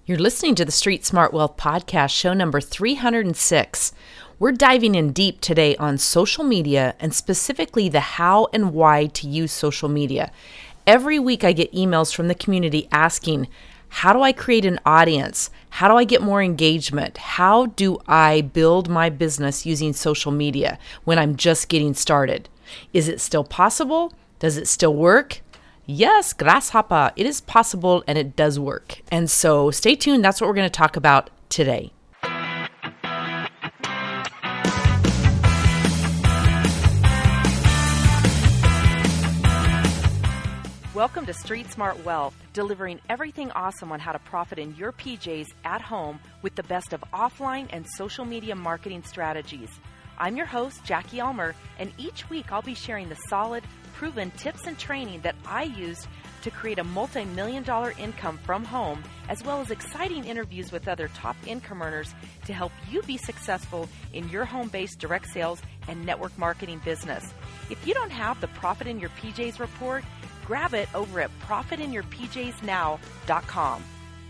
You're listening to the Street Smart Wealth Podcast, show number 306. We're diving in deep today on social media and specifically the how and why to use social media. Every week I get emails from the community asking, how do I create an audience? How do I get more engagement? How do I build my business using social media when I'm just getting started? Is it still possible? Does it still work? Yes, grasshopper, it is possible and it does work. And so stay tuned. That's what we're going to talk about today. Welcome to Street Smart Wealth, delivering everything awesome on how to profit in your PJs at home with the best of offline and social media marketing strategies. I'm your host, Jackie Elmer, and each week I'll be sharing the solid, proven tips and training that I used to create a multi-million-dollar income from home, as well as exciting interviews with other top income earners to help you be successful in your home-based direct sales and network marketing business. If you don't have the Profit in Your PJs report, grab it over at profitinyourpjsnow.com.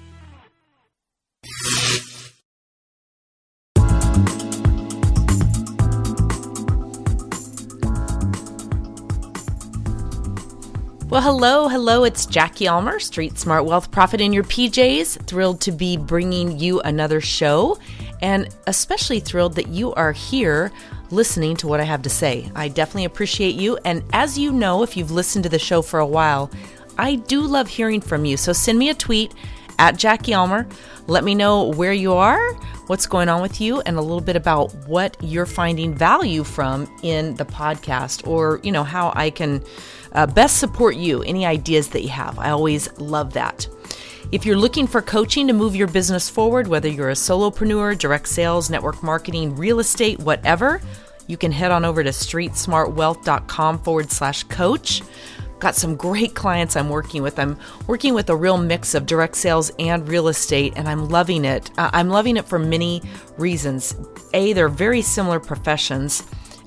Well, hello, it's Jackie Elmer, Street Smart Wealth, Profit in Your PJs. Thrilled to be bringing you another show, and especially thrilled that you are here listening to what I have to say. I definitely appreciate you, and as you know, if you've listened to the show for a while, I do love hearing from you, so send me a tweet at Jackie Elmer. Let me know where you are, what's going on with you, and a little bit about what you're finding value from in the podcast, or, how I can best support you, any ideas that you have. I always love that. If you're looking for coaching to move your business forward, whether you're a solopreneur, direct sales, network marketing, real estate, whatever, you can head on over to streetsmartwealth.com/coach. Got some great clients I'm working with. I'm working with a real mix of direct sales and real estate, and I'm loving it. I'm loving it for many reasons. A, they're very similar professions,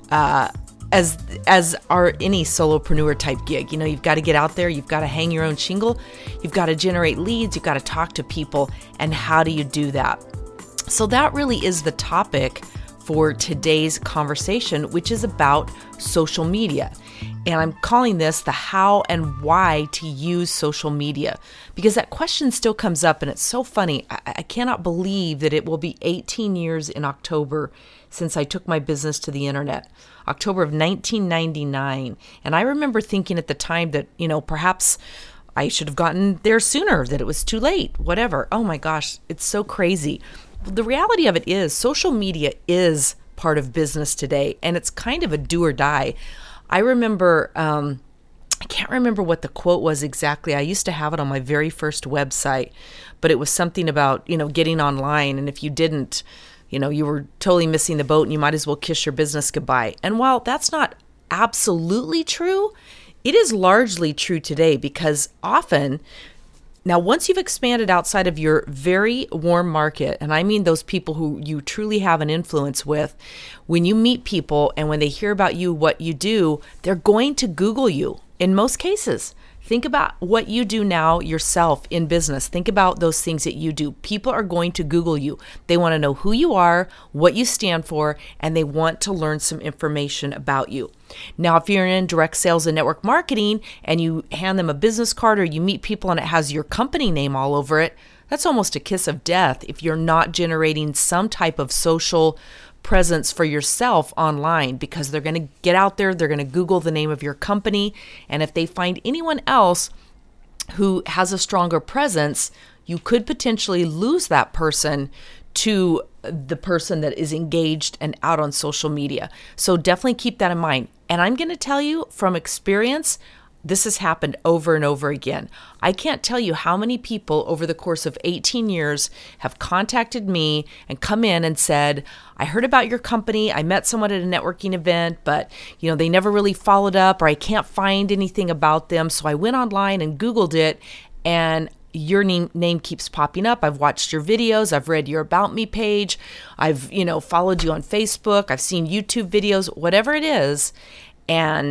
as are any solopreneur type gig. You've got to get out there, you've got to hang your own shingle, you've got to generate leads, you've got to talk to people, and how do you do that? So that really is the topic for today's conversation, which is about social media. And I'm calling this the how and why to use social media, because that question still comes up, and it's so funny. I cannot believe that it will be 18 years in October since I took my business to the internet, October of 1999. And I remember thinking at the time that, perhaps I should have gotten there sooner, that it was too late, whatever. Oh my gosh, it's so crazy. The reality of it is social media is part of business today, and it's kind of a do or die. I remember, I can't remember what the quote was exactly. I used to have it on my very first website, but it was something about, getting online. And if you didn't, you were totally missing the boat, and you might as well kiss your business goodbye. And while that's not absolutely true, it is largely true today, because often, now, once you've expanded outside of your very warm market, and I mean those people who you truly have an influence with, when you meet people and when they hear about you, what you do, they're going to Google you in most cases. Think about what you do now yourself in business. Think about those things that you do. People are going to Google you. They want to know who you are, what you stand for, and they want to learn some information about you. Now, if you're in direct sales and network marketing and you hand them a business card, or you meet people and it has your company name all over it, that's almost a kiss of death if you're not generating some type of social presence for yourself online, because they're going to get out there, they're going to Google the name of your company, and if they find anyone else who has a stronger presence, you could potentially lose that person to the person that is engaged and out on social media. So definitely keep that in mind. And I'm going to tell you from experience, this has happened over and over again. I can't tell you how many people over the course of 18 years have contacted me and come in and said, I heard about your company. I met someone at a networking event, but they never really followed up, or I can't find anything about them. So I went online and Googled it, and your name keeps popping up. I've watched your videos. I've read your About Me page. I've, followed you on Facebook. I've seen YouTube videos, whatever it is. And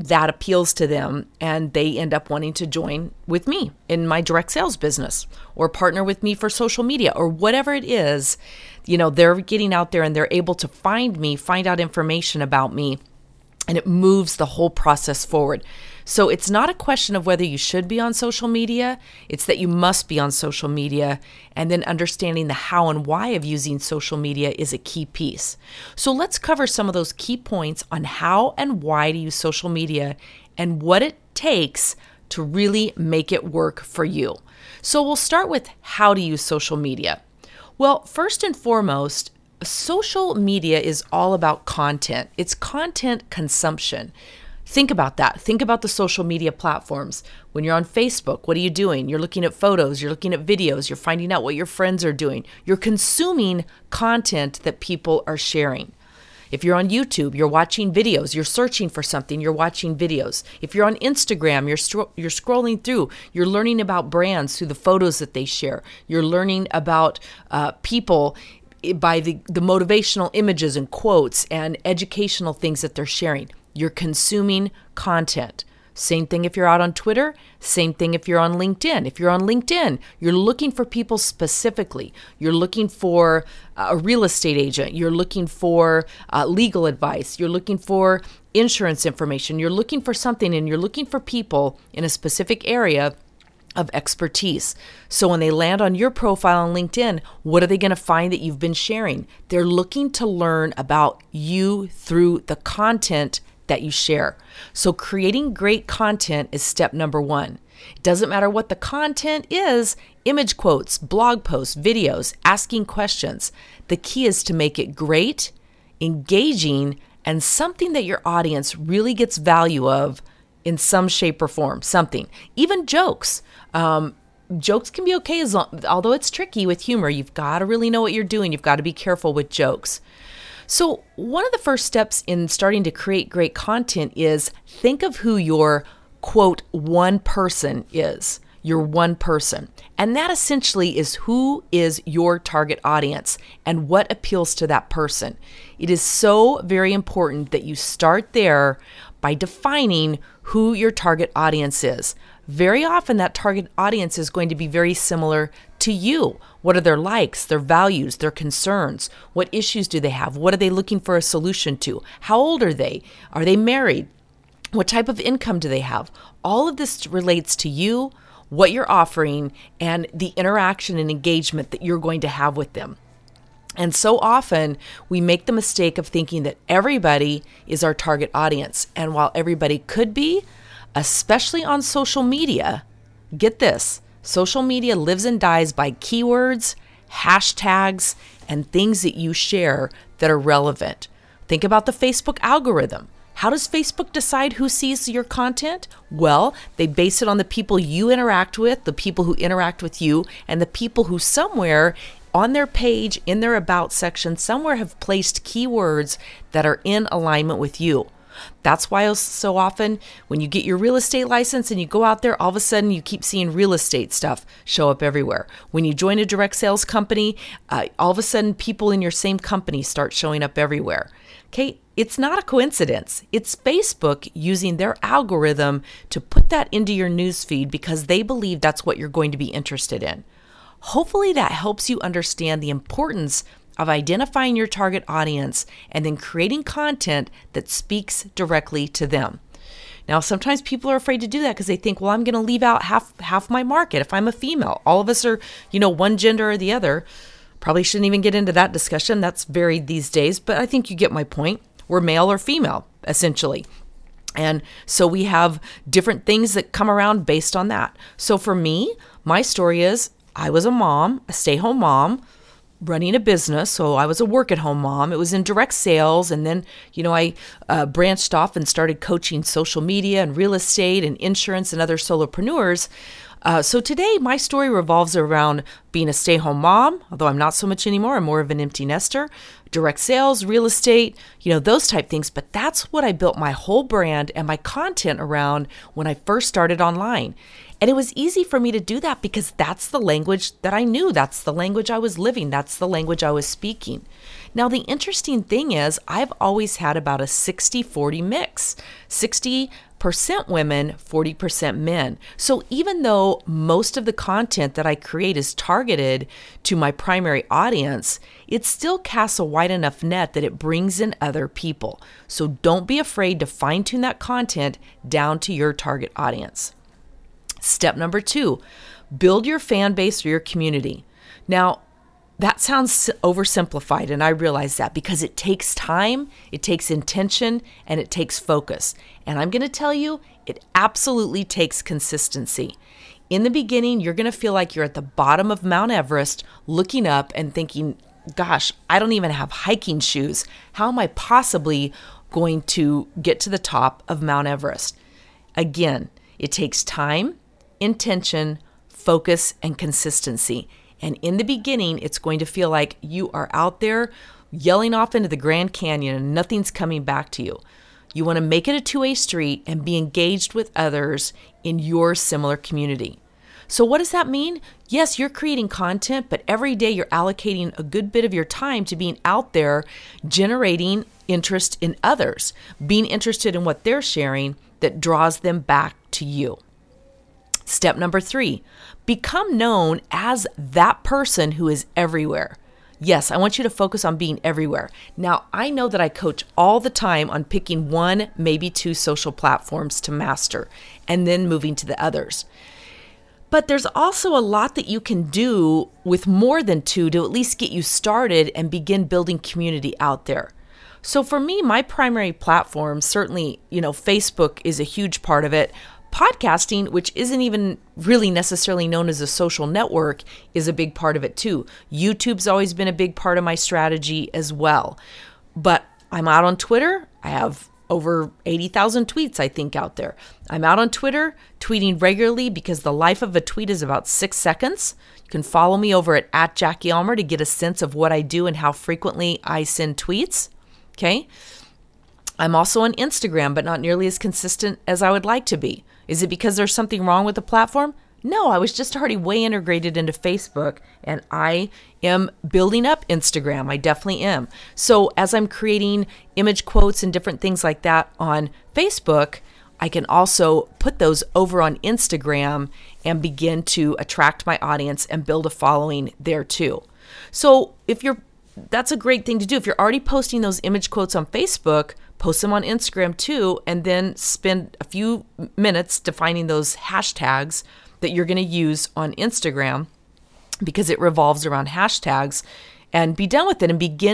that appeals to them and they end up wanting to join with me in my direct sales business or partner with me for social media or whatever it is. They're getting out there and they're able to find me, find out information about me, and it moves the whole process forward. So it's not a question of whether you should be on social media. It's that you must be on social media, and then understanding the how and why of using social media is a key piece. So let's cover some of those key points on how and why to use social media and what it takes to really make it work for you. So we'll start with how to use social media. Well, first and foremost, social media is all about content. It's content consumption. Think about that. Think about the social media platforms. When you're on Facebook, what are you doing? You're looking at photos, you're looking at videos, you're finding out what your friends are doing. You're consuming content that people are sharing. If you're on YouTube, you're watching videos, you're searching for something, you're watching videos. If you're on Instagram, you're scrolling through, you're learning about brands through the photos that they share. You're learning about people by the motivational images and quotes and educational things that they're sharing. You're consuming content. Same thing if you're out on Twitter. Same thing if you're on LinkedIn. If you're on LinkedIn, you're looking for people specifically. You're looking for a real estate agent. You're looking for legal advice. You're looking for insurance information. You're looking for something, and you're looking for people in a specific area of expertise. So when they land on your profile on LinkedIn, what are they going to find that you've been sharing? They're looking to learn about you through the content that you share. So creating great content is step number one. It doesn't matter what the content is, image quotes, blog posts, videos, asking questions. The key is to make it great, engaging, and something that your audience really gets value of in some shape or form, something. Even jokes. Jokes can be okay, although it's tricky with humor. You've got to really know what you're doing. You've got to be careful with jokes. So one of the first steps in starting to create great content is think of who your, quote, one person is. Your one person. And that essentially is who is your target audience and what appeals to that person. It is so very important that you start there by defining who your target audience is. Very often that target audience is going to be very similar to you. What are their likes, their values, their concerns? What issues do they have? What are they looking for a solution to? How old are they? Are they married? What type of income do they have? All of this relates to you, what you're offering, and the interaction and engagement that you're going to have with them. And so often we make the mistake of thinking that everybody is our target audience. And while everybody could be, especially on social media, get this, social media lives and dies by keywords, hashtags, and things that you share that are relevant. Think about the Facebook algorithm. How does Facebook decide who sees your content? Well, they base it on the people you interact with, the people who interact with you, and the people who somewhere on their page, in their About section, somewhere have placed keywords that are in alignment with you. That's why so often when you get your real estate license and you go out there, all of a sudden you keep seeing real estate stuff show up everywhere. When you join a direct sales company, all of a sudden people in your same company start showing up everywhere. Okay, it's not a coincidence. It's Facebook using their algorithm to put that into your newsfeed because they believe that's what you're going to be interested in. Hopefully that helps you understand the importance of identifying your target audience and then creating content that speaks directly to them. Now, sometimes people are afraid to do that because they think, well, I'm going to leave out half my market if I'm a female. All of us are, one gender or the other. Probably shouldn't even get into that discussion. That's varied these days, but I think you get my point. We're male or female, essentially. And so we have different things that come around based on that. So for me, my story is I was a mom, a stay-home mom, running a business. So I was a work-at-home mom. It was in direct sales. And then, I branched off and started coaching social media and real estate and insurance and other solopreneurs. So today, my story revolves around being a stay-home mom, although I'm not so much anymore. I'm more of an empty nester, direct sales, real estate, those type things. But that's what I built my whole brand and my content around when I first started online. And it was easy for me to do that because that's the language that I knew. That's the language I was living. That's the language I was speaking. Now, the interesting thing is I've always had about a 60-40 mix. 60 60% women, 40% men. So even though most of the content that I create is targeted to my primary audience, it still casts a wide enough net that it brings in other people. So don't be afraid to fine-tune that content down to your target audience. Step number 2, build your fan base or your community. Now, that sounds oversimplified, and I realize that because it takes time, it takes intention, and it takes focus. And I'm going to tell you, it absolutely takes consistency. In the beginning, you're going to feel like you're at the bottom of Mount Everest, looking up and thinking, gosh, I don't even have hiking shoes. How am I possibly going to get to the top of Mount Everest? Again, it takes time, intention, focus, and consistency. And in the beginning, it's going to feel like you are out there yelling off into the Grand Canyon and nothing's coming back to you. You want to make it a two-way street and be engaged with others in your similar community. So what does that mean? Yes, you're creating content, but every day you're allocating a good bit of your time to being out there, generating interest in others, being interested in what they're sharing that draws them back to you. Step number 3, become known as that person who is everywhere. Yes, I want you to focus on being everywhere. Now, I know that I coach all the time on picking 1, maybe 2 social platforms to master and then moving to the others. But there's also a lot that you can do with more than 2 to at least get you started and begin building community out there. So for me, my primary platform, certainly, Facebook is a huge part of it. Podcasting, which isn't even really necessarily known as a social network, is a big part of it too. YouTube's always been a big part of my strategy as well. But I'm out on Twitter. I have over 80,000 tweets, I think, out there. I'm out on Twitter, tweeting regularly because the life of a tweet is about 6 seconds. You can follow me over at Jackie Ulmer to get a sense of what I do and how frequently I send tweets. Okay. I'm also on Instagram, but not nearly as consistent as I would like to be. Is it because there's something wrong with the platform? No, I was just already way integrated into Facebook, and I am building up Instagram. I definitely am. So as I'm creating image quotes and different things like that on Facebook, I can also put those over on Instagram and begin to attract my audience and build a following there too. So that's a great thing to do. If you're already posting those image quotes on Facebook, post them on Instagram too, and then spend a few minutes defining those hashtags that you're going to use on Instagram, because it revolves around hashtags, and be done with it and begin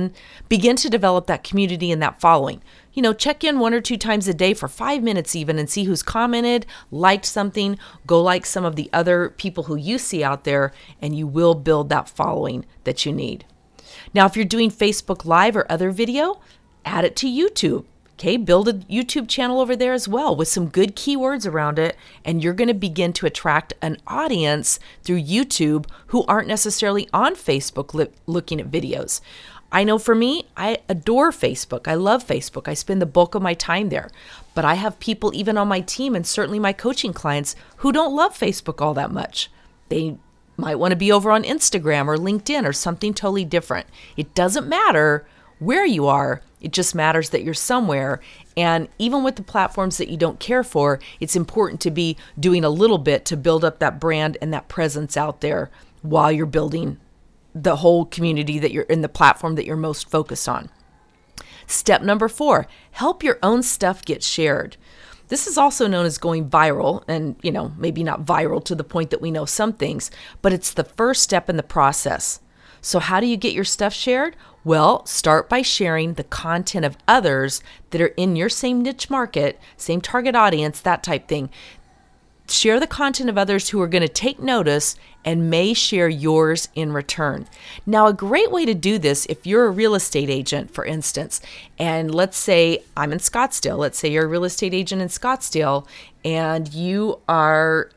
to develop that community and that following. Check in 1 or 2 times a day for 5 minutes even and see who's commented, liked something, go like some of the other people who you see out there, and you will build that following that you need. Now, if you're doing Facebook Live or other video, add it to YouTube. Okay, build a YouTube channel over there as well with some good keywords around it, and you're going to begin to attract an audience through YouTube who aren't necessarily on Facebook looking at videos. I know for me, I adore Facebook. I love Facebook. I spend the bulk of my time there. But I have people even on my team and certainly my coaching clients who don't love Facebook all that much. They might want to be over on Instagram or LinkedIn or something totally different. It doesn't matter where you are. It just matters that you're somewhere. And even with the platforms that you don't care for, it's important to be doing a little bit to build up that brand and that presence out there while you're building the whole community that you're in, the platform that you're most focused on. Step number 4, help your own stuff get shared. This is also known as going viral, and maybe not viral to the point that we know some things, but it's the first step in the process. So how do you get your stuff shared? Well, start by sharing the content of others that are in your same niche market, same target audience, that type thing. Share the content of others who are going to take notice and may share yours in return. Now, a great way to do this, if you're a real estate agent, for instance, and let's say I'm in Scottsdale. Let's say you're a real estate agent in Scottsdale, and you are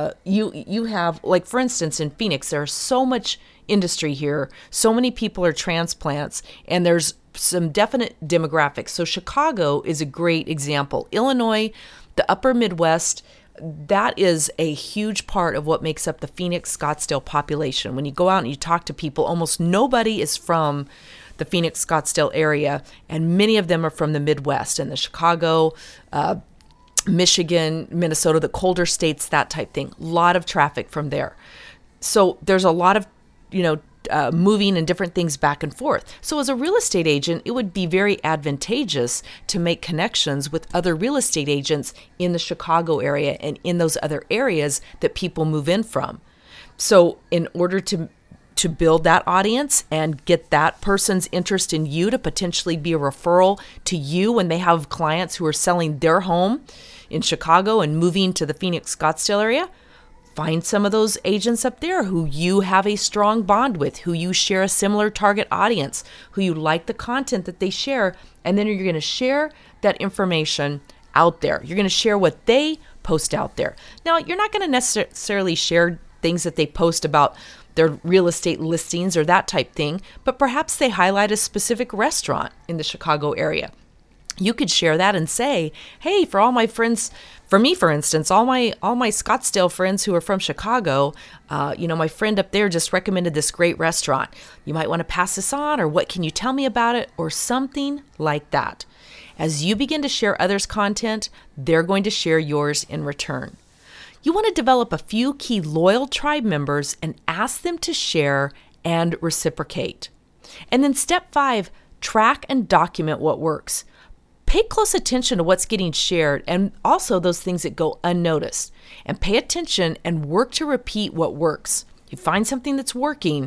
you have, like, for instance, in Phoenix, there's so much industry here. So many people are transplants, and there's some definite demographics. So Chicago is a great example. Illinois, the upper Midwest, that is a huge part of what makes up the Phoenix Scottsdale population. When you go out and you talk to people, almost nobody is from the Phoenix Scottsdale area, and many of them are from the Midwest and the Chicago, Michigan, Minnesota, the colder states, that type thing. A lot of traffic from there. So there's a lot of, moving and different things back and forth. So as a real estate agent, it would be very advantageous to make connections with other real estate agents in the Chicago area and in those other areas that people move in from. So in order to build that audience and get that person's interest in you to potentially be a referral to you when they have clients who are selling their home in Chicago and moving to the Phoenix, Scottsdale area, find some of those agents up there who you have a strong bond with, who you share a similar target audience, who you like the content that they share, and then you're going to share that information out there. You're going to share what they post out there. Now, you're not going to necessarily share things that they post about their real estate listings or that type thing, but perhaps they highlight a specific restaurant in the Chicago area. You could share that and say, hey, for all my friends, for me, for instance, all my Scottsdale friends who are from Chicago, my friend up there just recommended this great restaurant. You might want to pass this on, or what can you tell me about it, or something like that. As you begin to share others' content, they're going to share yours in return. You want to develop a few key loyal tribe members and ask them to share and reciprocate. And then step 5, track and document what works. Pay close attention to what's getting shared and also those things that go unnoticed. And pay attention and work to repeat what works. You find something that's working,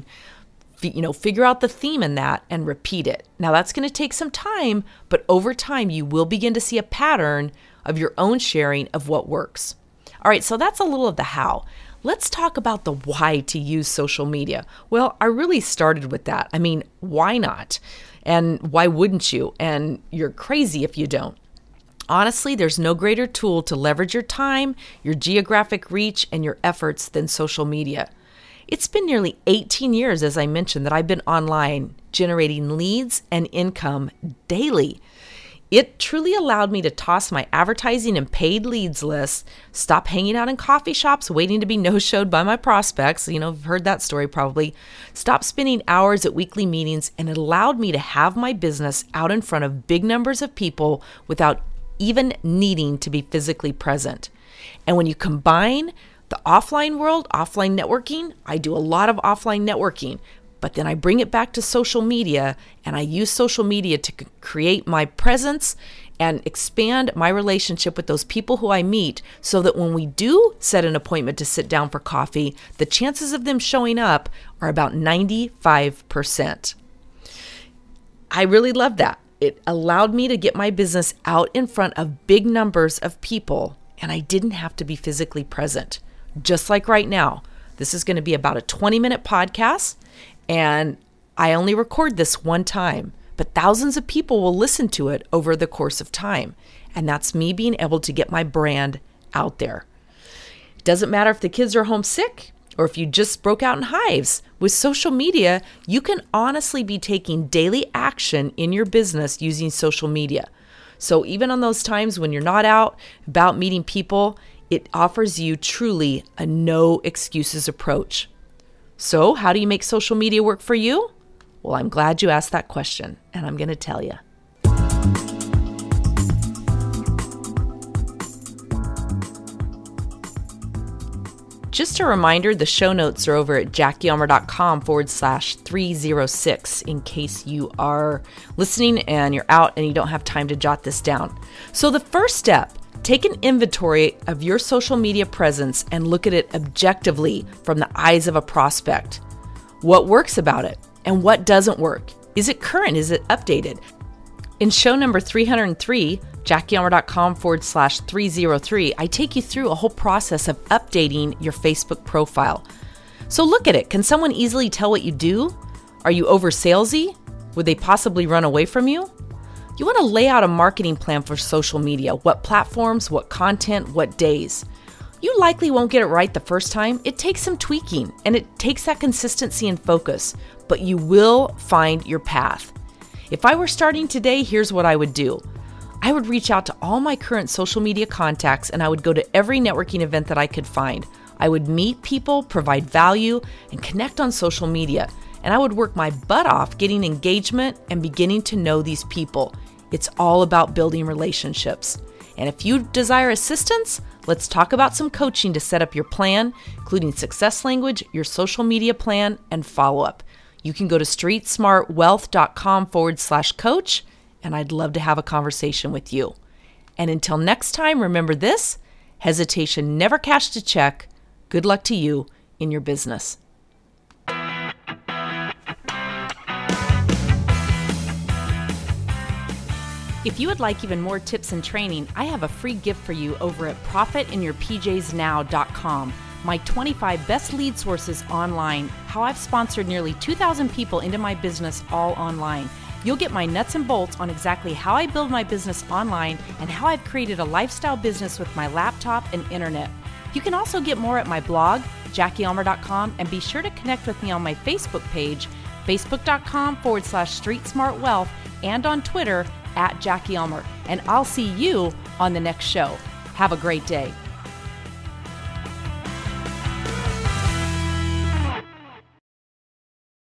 figure out the theme in that and repeat it. Now that's going to take some time, but over time you will begin to see a pattern of your own sharing of what works. All right, so that's a little of the how. Let's talk about the why to use social media. Well, I really started with that. I mean, why not? And why wouldn't you? And you're crazy if you don't. Honestly, there's no greater tool to leverage your time, your geographic reach, and your efforts than social media. It's been nearly 18 years, as I mentioned, that I've been online generating leads and income daily. It truly allowed me to toss my advertising and paid leads list, stop hanging out in coffee shops waiting to be no-showed by my prospects. I've heard that story probably. Stop spending hours at weekly meetings, and it allowed me to have my business out in front of big numbers of people without even needing to be physically present. And when you combine the offline world, offline networking, I do a lot of offline networking, but then I bring it back to social media, and I use social media to create my presence and expand my relationship with those people who I meet, so that when we do set an appointment to sit down for coffee, the chances of them showing up are about 95%. I really love that. It allowed me to get my business out in front of big numbers of people, and I didn't have to be physically present. Just like right now, this is going to be about a 20-minute podcast. And I only record this one time, but thousands of people will listen to it over the course of time. And that's me being able to get my brand out there. It doesn't matter if the kids are homesick or if you just broke out in hives. With social media, you can honestly be taking daily action in your business using social media. So even on those times when you're not out about meeting people, it offers you truly a no excuses approach. So how do you make social media work for you? Well, I'm glad you asked that question, and I'm going to tell you. Just a reminder, the show notes are over at JackieElmer.com/306 in case you are listening and you're out and you don't have time to jot this down. So the first step, take an inventory of your social media presence and look at it objectively from the eyes of a prospect. What works about it and what doesn't work? Is it current? Is it updated? In show number 303, JackieElmer.com/303, I take you through a whole process of updating your Facebook profile. So look at it. Can someone easily tell what you do? Are you over salesy? Would they possibly run away from you? You want to lay out a marketing plan for social media. What platforms, what content, what days. You likely won't get it right the first time. It takes some tweaking and it takes that consistency and focus, but you will find your path. If I were starting today, here's what I would do. I would reach out to all my current social media contacts and I would go to every networking event that I could find. I would meet people, provide value, and connect on social media. And I would work my butt off getting engagement and beginning to know these people. It's all about building relationships. And if you desire assistance, let's talk about some coaching to set up your plan, including success language, your social media plan, and follow-up. You can go to streetsmartwealth.com/coach, and I'd love to have a conversation with you. And until next time, remember this: hesitation never cashed a check. Good luck to you in your business. If you would like even more tips and training, I have a free gift for you over at profitinyourpjsnow.com. My 25 best lead sources online, how I've sponsored nearly 2,000 people into my business all online. You'll get my nuts and bolts on exactly how I build my business online and how I've created a lifestyle business with my laptop and internet. You can also get more at my blog, JackieUlmer.com, and be sure to connect with me on my Facebook page, facebook.com/StreetSmartWealth, and on Twitter @JackieUlmer. And I'll see you on the next show. Have a great day.